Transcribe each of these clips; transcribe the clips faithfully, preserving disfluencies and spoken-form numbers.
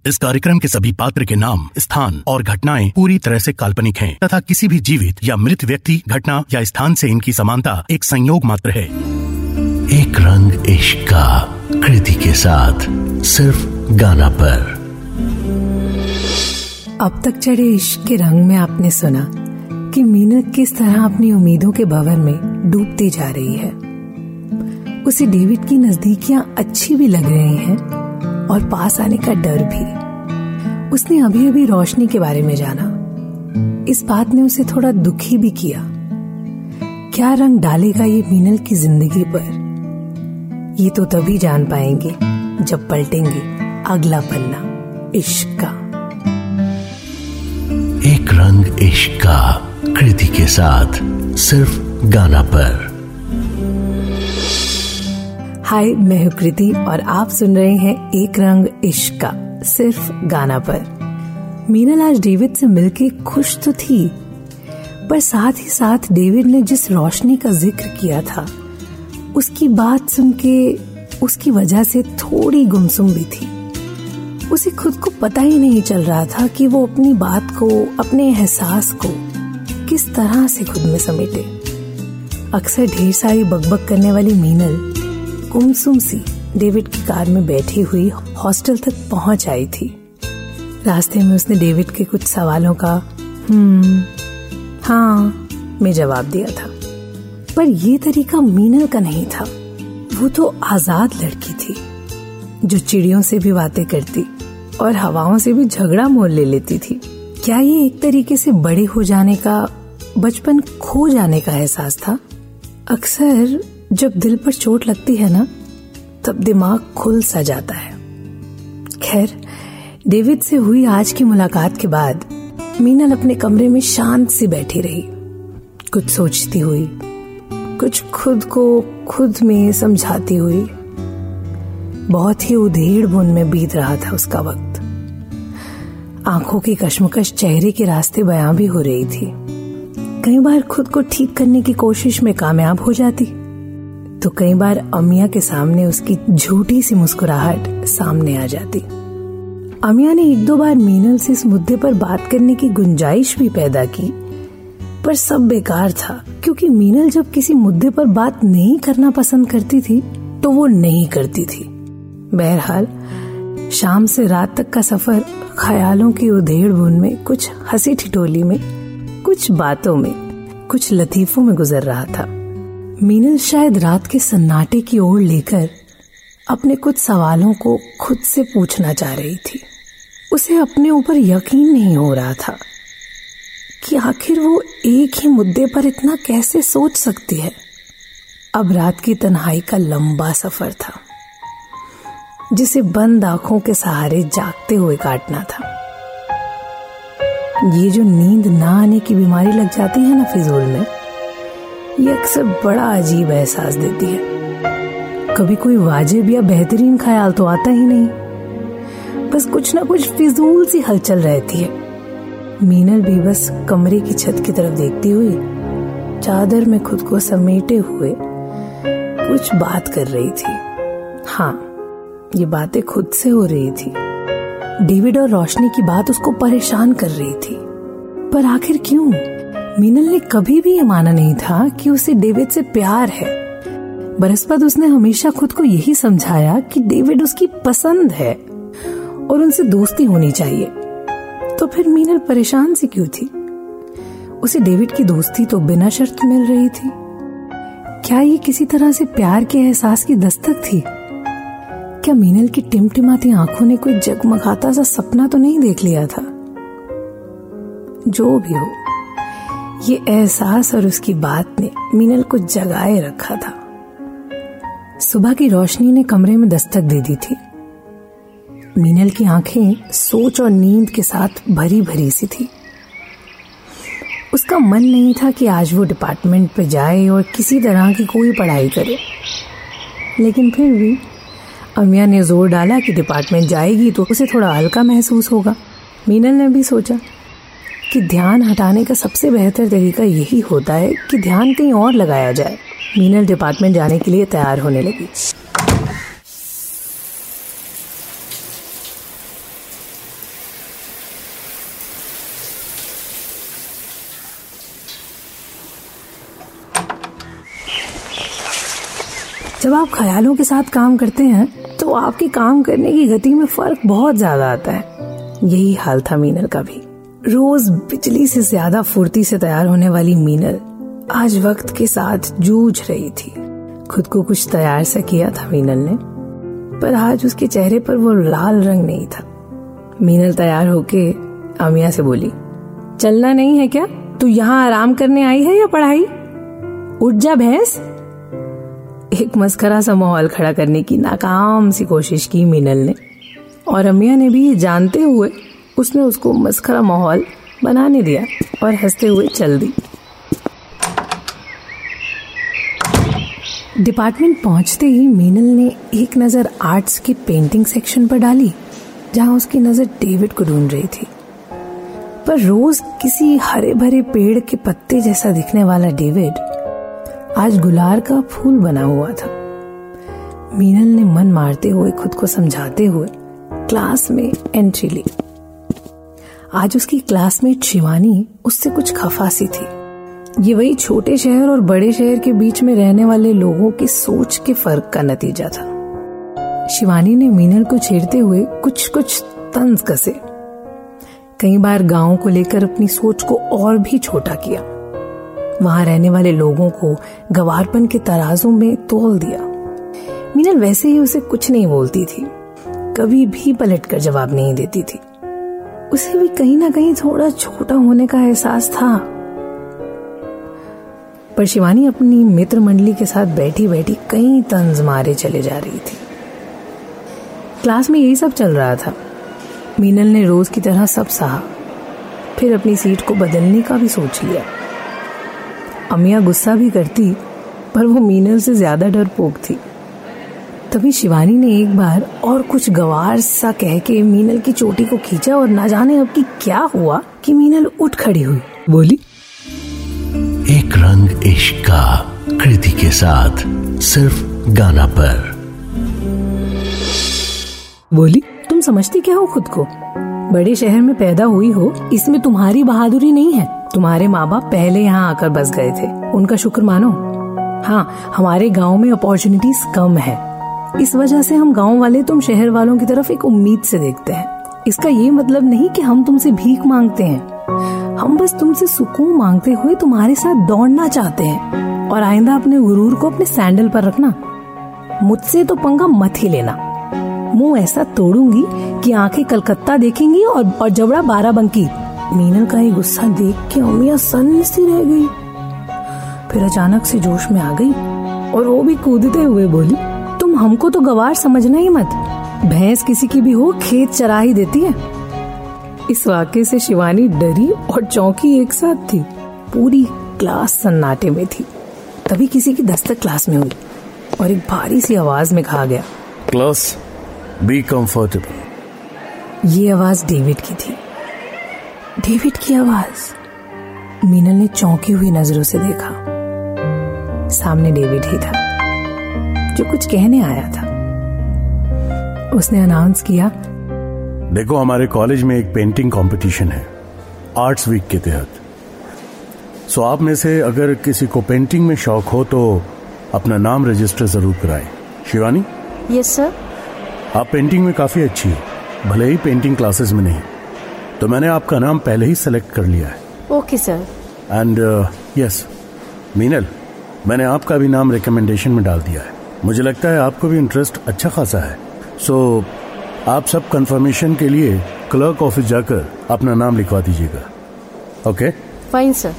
इस कार्यक्रम के सभी पात्र के नाम, स्थान और घटनाएं पूरी तरह से काल्पनिक हैं तथा किसी भी जीवित या मृत व्यक्ति, घटना या स्थान से इनकी समानता एक संयोग मात्र है। एक रंग इश्क का कृति के साथ सिर्फ गाना पर। अब तक चढ़े इश्क के रंग में आपने सुना कि मीनल किस तरह अपनी उम्मीदों के भंवर में डूबती जा रही है। उसे डेविड की नजदीकियां अच्छी भी लग रही हैं और पास आने का डर भी। उसने अभी अभी रोशनी के बारे में जाना। इस बात ने उसे थोड़ा दुखी भी किया। क्या रंग डालेगा ये मीनल की जिंदगी पर, ये तो तभी जान पाएंगे जब पलटेंगे अगला पन्ना इश्क का। एक रंग इश्क का कृति के साथ सिर्फ गाना पर। हाय, मैं हूँ कृति और आप सुन रहे हैं एक रंग इश्क का सिर्फ गाना पर। मीनल आज डेविड से मिलके खुश तो थी, पर साथ ही साथ डेविड ने जिस रोशनी का जिक्र किया था उसकी बात सुन के उसकी वजह से थोड़ी गुमसुम भी थी। उसे खुद को पता ही नहीं चल रहा था कि वो अपनी बात को, अपने एहसास को किस तरह से खुद में समेटे। अक्सर ढेर सारी बकबक करने वाली मीनल गुमसुम सी डेविड की कार में बैठी हुई हॉस्टल तक पहुंच आई थी। रास्ते में उसने डेविड के कुछ सवालों का हम्म हाँ में जवाब दिया था, पर ये तरीका मीनल का नहीं था। वो तो आजाद लड़की थी जो चिड़ियों से भी बातें करती और हवाओं से भी झगड़ा मोल ले लेती थी। क्या ये एक तरीके से बड़े हो जाने का, बचपन खो जाने का एहसास था? अक्सर जब दिल पर चोट लगती है ना, तब दिमाग खुल सा जाता है। खैर, डेविड से हुई आज की मुलाकात के बाद मीनल अपने कमरे में शांत सी बैठी रही, कुछ सोचती हुई, कुछ खुद को खुद में समझाती हुई। बहुत ही उधेड़ बुन में बीत रहा था उसका वक्त। आंखों की कश्मकश चेहरे के रास्ते बयां भी हो रही थी। कई बार खुद को ठीक करने की कोशिश में कामयाब हो जाती, तो कई बार अमिया के सामने उसकी झूठी सी मुस्कुराहट सामने आ जाती। अमिया ने एक दो बार मीनल से इस मुद्दे पर बात करने की गुंजाइश भी पैदा की, पर सब बेकार था, क्योंकि मीनल जब किसी मुद्दे पर बात नहीं करना पसंद करती थी तो वो नहीं करती थी। बहरहाल, शाम से रात तक का सफर ख्यालों की उधेड़ बुन में, कुछ हंसी ठिठोली में, कुछ बातों में, कुछ लतीफों में गुजर रहा था। मीनल शायद रात के सन्नाटे की ओर लेकर अपने कुछ सवालों को खुद से पूछना चाह रही थी। उसे अपने ऊपर यकीन नहीं हो रहा था कि आखिर वो एक ही मुद्दे पर इतना कैसे सोच सकती है। अब रात की तन्हाई का लंबा सफर था, जिसे बंद आंखों के सहारे जागते हुए काटना था। ये जो नींद ना आने की बीमारी लग जाती है ना फिजूल में, ये अक्सर बड़ा अजीब एहसास देती है। कभी कोई वाजिब या बेहतरीन ख्याल तो आता ही नहीं, बस कुछ ना कुछ फिजूल सी हलचल रहती है। मीनल भी बस कमरे की छत की तरफ देखती हुई, चादर में खुद को समेटे हुए कुछ बात कर रही थी। हाँ, ये बातें खुद से हो रही थी। डेविड और रोशनी की बात उसको परेशान कर रही थी, पर आखिर क्यों? मीनल ने कभी भी ये माना नहीं था कि उसे डेविड से प्यार है। बरसपत उसने हमेशा खुद को यही समझाया कि डेविड उसकी पसंद है और उनसे दोस्ती होनी चाहिए। तो फिर मीनल परेशान सी क्यों थी? उसे डेविड की दोस्ती तो बिना शर्त मिल रही थी। क्या ये किसी तरह से प्यार के एहसास की दस्तक थी? क्या मीनल की टिमटिमाती आंखों ने कोई जगमगाता सा सपना तो नहीं देख लिया था? जो भी हो, ये एहसास और उसकी बात ने मीनल को जगाए रखा था। सुबह की रोशनी ने कमरे में दस्तक दे दी थी। मीनल की आंखें सोच और नींद के साथ भरी भरी सी थी। उसका मन नहीं था कि आज वो डिपार्टमेंट पे जाए और किसी तरह की कोई पढ़ाई करे, लेकिन फिर भी अमिया ने जोर डाला कि डिपार्टमेंट जाएगी तो उसे थोड़ा हल्का महसूस होगा। मीनल ने भी सोचा कि ध्यान हटाने का सबसे बेहतर तरीका यही होता है कि ध्यान कहीं और लगाया जाए। मीनल डिपार्टमेंट जाने के लिए तैयार होने लगी। जब आप ख्यालों के साथ काम करते हैं तो आपके काम करने की गति में फर्क बहुत ज्यादा आता है। यही हाल था मीनल का भी। रोज बिजली से ज्यादा फुर्ती से तैयार होने वाली मीनल आज वक्त के साथ जूझ रही थी। खुद को कुछ तैयार सा किया था मीनल ने, पर आज उसके चेहरे पर वो लाल रंग नहीं था। मीनल तैयार होके अमिया से बोली, चलना नहीं है क्या? तू यहाँ आराम करने आई है या पढ़ाई? उठ जा भैंस। एक मस्करा सा माहौल खड़ा करने की नाकाम सी कोशिश की मीनल ने, और अमिया ने भी जानते हुए उसने उसको मस्करा माहौल बनाने दिया और हंसते हुए चल दी। डिपार्टमेंट पहुंचते ही मीनल ने एक नजर आर्ट्स के पेंटिंग सेक्शन पर डाली, जहां उसकी नजर डेविड को ढूंढ रही थी। पर रोज किसी हरे भरे पेड़ के पत्ते जैसा दिखने वाला डेविड आज गुलार का फूल बना हुआ था। मीनल ने मन मारते हुए खुद को समझाते हुए क्लास में एंट्री ली। आज उसकी क्लासमेट शिवानी उससे कुछ खफा सी थी। ये वही छोटे शहर और बड़े शहर के बीच में रहने वाले लोगों की सोच के फर्क का नतीजा था। शिवानी ने मीनल को छेड़ते हुए कुछ कुछ तंज कसे। कई बार गांव को लेकर अपनी सोच को और भी छोटा किया। वहां रहने वाले लोगों को गवारपन के तराजों में तोल दिया। मीनल वैसे ही उसे कुछ नहीं बोलती थी, कभी भी पलटकर जवाब नहीं देती थी। उसे भी कहीं ना कहीं थोड़ा छोटा होने का एहसास था। पर शिवानी अपनी मित्र मंडली के साथ बैठी बैठी कई तंज मारे चले जा रही थी। क्लास में यही सब चल रहा था। मीनल ने रोज की तरह सब सहा, फिर अपनी सीट को बदलने का भी सोच लिया। अमिया गुस्सा भी करती, पर वो मीनल से ज्यादा डरपोक थी। तभी शिवानी ने एक बार और कुछ गवार सा कह के मीनल की चोटी को खींचा, और ना जाने अब की क्या हुआ कि मीनल उठ खड़ी हुई, बोली, एक रंग इश्क का कृति के साथ सिर्फ गाना पर। बोली, तुम समझती क्या हो खुद को? बड़े शहर में पैदा हुई हो, इसमें तुम्हारी बहादुरी नहीं है। तुम्हारे माँ बाप पहले यहाँ आकर बस गए थे, उनका शुक्र मानो। हाँ, हमारे गांव में अपॉर्चुनिटीज कम है, इस वजह से हम गांव वाले तुम शहर वालों की तरफ एक उम्मीद से देखते हैं। इसका ये मतलब नहीं कि हम तुमसे भीख मांगते हैं, हम बस तुमसे सुकून मांगते हुए तुम्हारे साथ दौड़ना चाहते हैं। और आइंदा अपने गुरूर को अपने सैंडल पर रखना, मुझसे तो पंगा मत ही लेना। मुंह ऐसा तोड़ूंगी कि आंखें कलकत्ता देखेंगी और, और जबड़ा बाराबंकी। मीनल का ये गुस्सा देख के अमिया सन्न सी रह गई, फिर अचानक से जोश में आ गई और वो भी कूदते हुए बोली, तुम हमको तो गवार समझना ही मत, भैंस किसी की भी हो खेत चरा ही देती है। इस वाक्य से शिवानी डरी और चौंकी एक साथ थी। पूरी क्लास सन्नाटे में थी। तभी किसी की दस्तक क्लास में हुई और एक भारी सी आवाज में कहा गया, क्लास बी कंफर्टेबल। ये आवाज डेविड की थी। डेविड की आवाज। मीनल ने चौंकी हुई नजरों से देखा। सामने डेविड ही था जो कुछ कहने आया था। उसने अनाउंस किया, देखो, हमारे कॉलेज में एक पेंटिंग कंपटीशन है आर्ट्स वीक के तहत। सो आप में से अगर किसी को पेंटिंग में शौक हो तो अपना नाम रजिस्टर जरूर कराएं। शिवानी? Yes sir. आप पेंटिंग में काफी अच्छी हो, भले ही पेंटिंग क्लासेस में नहीं, तो मैंने आपका नाम पहले ही सेलेक्ट कर लिया है। Okay sir. And yes Meenal, मैंने आपका भी नाम रिकमेंडेशन में डाल दिया है। मुझे लगता है आपको भी इंटरेस्ट अच्छा खासा है। सो so, आप सब कंफर्मेशन के लिए क्लर्क ऑफिस जाकर अपना नाम लिखवा दीजिएगा। ओके? Fine sir.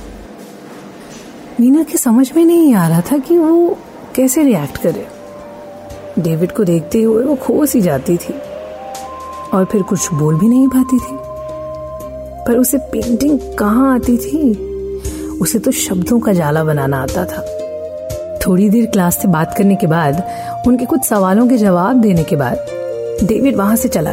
मीना की समझ में नहीं आ रहा था कि वो कैसे रिएक्ट करे। डेविड को देखते हुए वो खो सी जाती थी और फिर कुछ बोल भी नहीं पाती थी। पर उसे पेंटिंग कहाँ आती थी? उसे तो शब्दों का जाला बनाना आता था। थोड़ी देर क्लास से बात करने के बाद, उनके कुछ सवालों के जवाब देने के बाद डेविड वहां से चला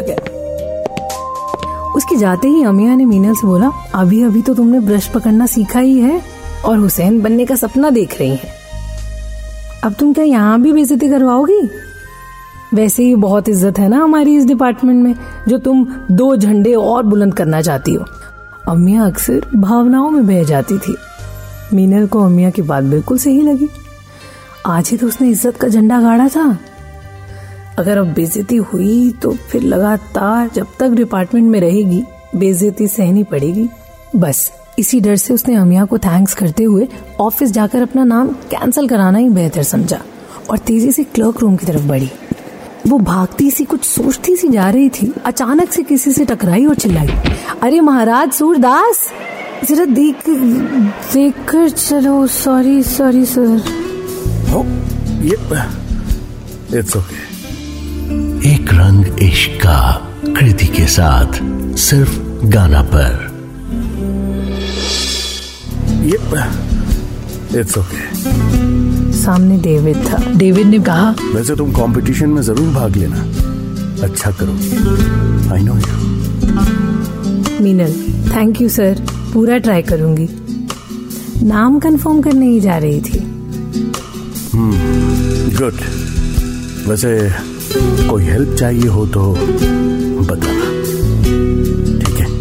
गया। उसके जाते ही अमिया ने मीनल से बोला, अभी अभी तो तुमने ब्रश पकड़ना सीखा ही है और हुसैन बनने का सपना देख रही हैं। अब तुम क्या यहाँ भी बेइज्जती करवाओगी? वैसे ही बहुत इज्जत है ना हमारी इस डिपार्टमेंट में, जो तुम दो झंडे और बुलंद करना चाहती हो। अमिया अक्सर भावनाओं में बह जाती थी। मीनल को अमिया की बात बिल्कुल सही लगी। आज ही तो उसने इज्जत का झंडा गाड़ा था। अगर अब बेइज्जती हुई तो फिर लगातार जब तक डिपार्टमेंट में रहेगी बेइज्जती सहनी पड़ेगी। बस इसी डर से उसने अमिया को थैंक्स करते हुए ऑफिस जाकर अपना नाम कैंसिल कराना ही बेहतर समझा और तेजी से क्लर्क रूम की तरफ बढ़ी। वो भागती सी कुछ सोचती सी जा रही थी, अचानक से किसी से टकराई और चिल्लाई, अरे महाराज सूरदास, जरा देख देख कर चलो। Sorry sorry sir. oh, it's okay. एक रंग इश्क का कृति के साथ सिर्फ गाना पर। It's okay. सामने डेविड था। डेविड ने कहा, वैसे तुम कंपटीशन में जरूर भाग लेना, अच्छा करोगी, I know you. Meenal, thank you sir, पूरा ट्राई करूंगी। नाम कंफर्म करने ही जा रही थी। गुड। वैसे कोई हेल्प चाहिए हो तो बताना, ठीक है?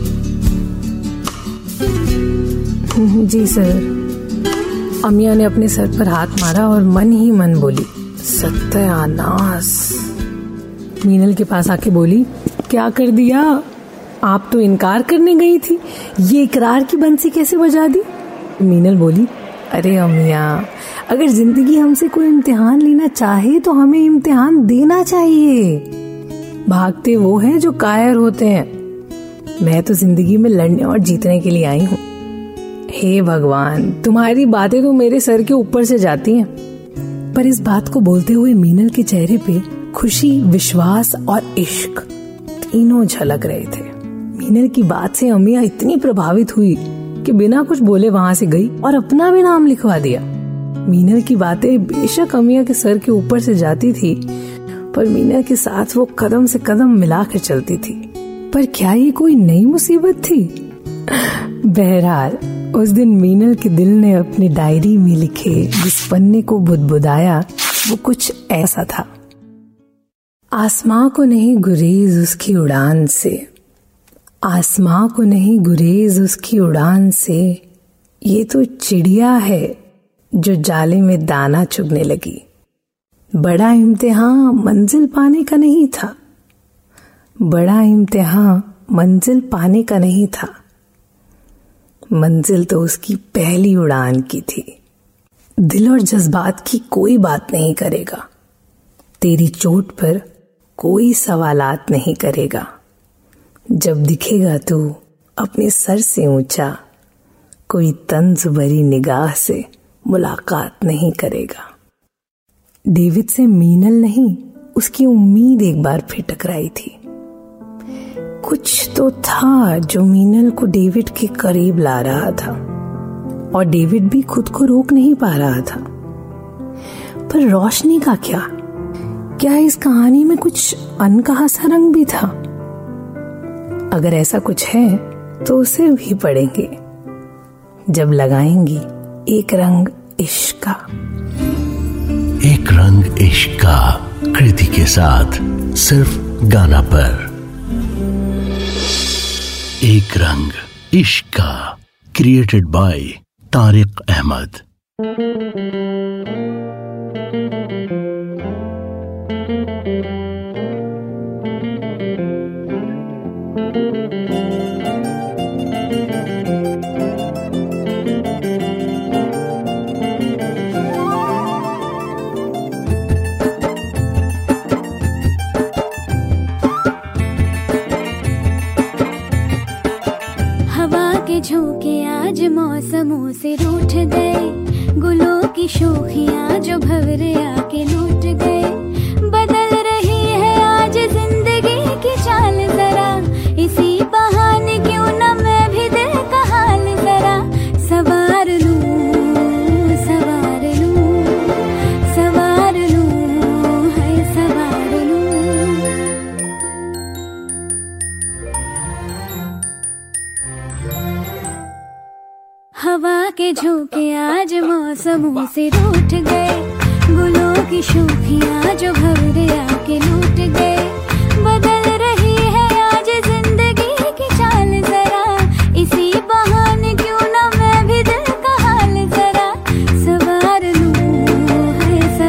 जी सर। अमिया ने अपने सर पर हाथ मारा और मन ही मन बोली, सत्यानाश। मीनल के पास आके बोली, क्या कर दिया? आप तो इनकार करने गई थी, ये इकरार की बंसी कैसे बजा दी? मीनल बोली, अरे अमिया, अगर जिंदगी हमसे कोई इम्तिहान लेना चाहे तो हमें इम्तिहान देना चाहिए। भागते वो हैं जो कायर होते हैं। मैं तो जिंदगी में लड़ने और जीतने के लिए आई हूँ। हे भगवान, तुम्हारी बातें तो मेरे सर के ऊपर से जाती हैं। पर इस बात को बोलते हुए मीनल के चेहरे पे खुशी, विश्वास और इश्क तीनों झलक रहे थे। मीनल की बात से अमिया इतनी प्रभावित हुई कि बिना कुछ बोले वहां से गई और अपना भी नाम लिखवा दिया। मीनल की बातें बेशक अमिया के सर के ऊपर से जाती थी, पर मीनल के साथ वो कदम से कदम मिलाकर चलती थी। पर क्या ये कोई नई मुसीबत थी? बहरहाल उस दिन मीनल के दिल ने अपनी डायरी में लिखे जिस पन्ने को बुदबुदाया वो कुछ ऐसा था। आसमां को नहीं गुरेज उसकी उड़ान से, आसमां को नहीं गुरेज उसकी उड़ान से, ये तो चिड़िया है जो जाले में दाना चुगने लगी। बड़ा इम्तिहान मंजिल पाने का नहीं था, बड़ा इम्तिहान मंजिल पाने का नहीं था, मंजिल तो उसकी पहली उड़ान की थी। दिल और जज्बात की कोई बात नहीं करेगा, तेरी चोट पर कोई सवालात नहीं करेगा। जब दिखेगा तू अपने सर से ऊंचा, कोई तंज भरी निगाह से मुलाकात नहीं करेगा। डेविड से मीनल नहीं, उसकी उम्मीद एक बार फिर टकराई थी। कुछ तो था जो मीनल को डेविड के करीब ला रहा था और डेविड भी खुद को रोक नहीं पा रहा था। पर रोशनी का क्या? क्या इस कहानी में कुछ अनकहा सा रंग भी था? अगर ऐसा कुछ है तो उसे भी पढ़ेंगे जब लगाएंगी एक रंग इश्क का। एक रंग इश्क का कृति के साथ सिर्फ गाना पर। एक रंग इश्क का, क्रिएटेड बाय तारिक अहमद। झोंके आज मौसमों से रूठ गए, गुलों की शोखियां जो भंवरे आके लूट गए। बदल रही है आज जिंदगी की चाल जरा, इसी बहाने क्यों न मैं भी दिल का हाल जरा सवार लूं, सवार लूं, सवार लूं, है सवार लूं। हवा के झोंके आज मौसमों से रूठ गए, गुलों की शोखियां जो भंवरे आके लूट गए। बदल रही है आज जिंदगी की चाल जरा, इसी बहाने क्यों ना मैं भी दिल का हाल जरा सवार लूं, है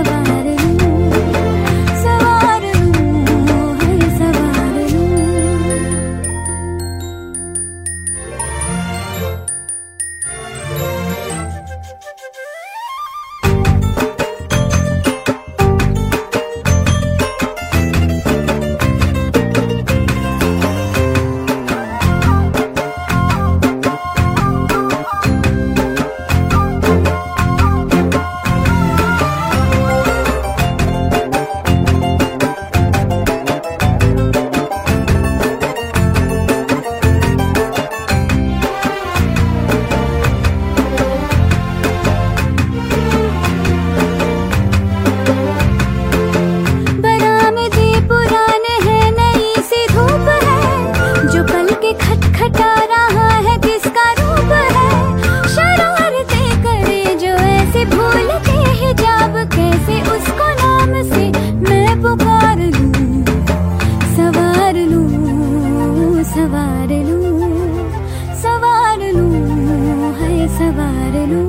सवार लूं, सवार लूं, है सवार लूं।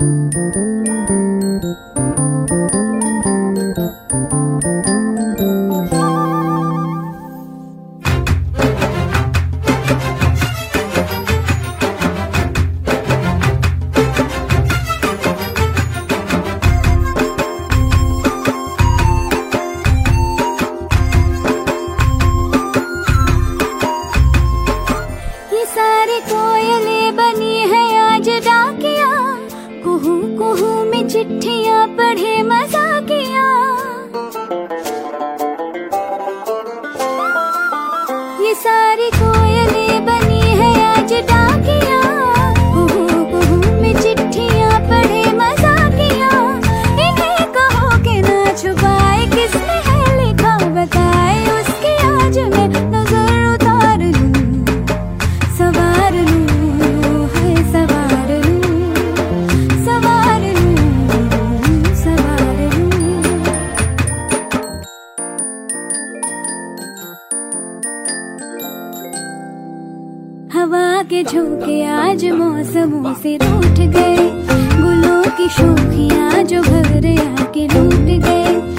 सारी कोयलें बनी है आज डाकिया, कुहू कुहू में चिट्ठियां पढ़े मजाकिया। ये सारी कोयलें बनी है आज डाकिया, कुहू कुहू में चिट्ठियां पढ़े मजाकिया। इन्हें कहो कि ना छुपाए किसने है लिखा बताए, उसकी आज मैं नजर उतार लूं, सवार लूं, है सवार लूं, सवार लूं, सवार लूं। हवा के झोंके आज मौसमों से रूठ गए, गुलों की शोखियां जो भंवरे आके लूट गए।